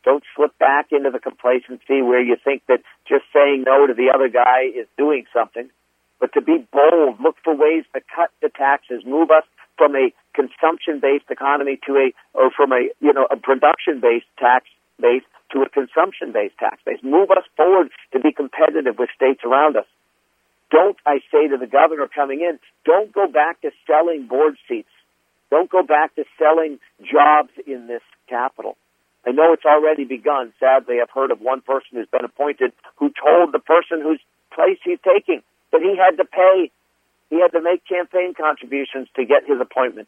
Don't slip back into the complacency where you think that just saying no to the other guy is doing something. But to be bold, look for ways to cut the taxes, move us from a consumption-based economy to a production-based tax base to a consumption-based tax base. Move us forward to be competitive with states around us. Don't, I say to the governor coming in, don't go back to selling board seats. Don't go back to selling jobs in this capital. I know it's already begun. Sadly, I've heard of one person who's been appointed who told the person whose place he's taking that he had to pay. He had to make campaign contributions to get his appointment.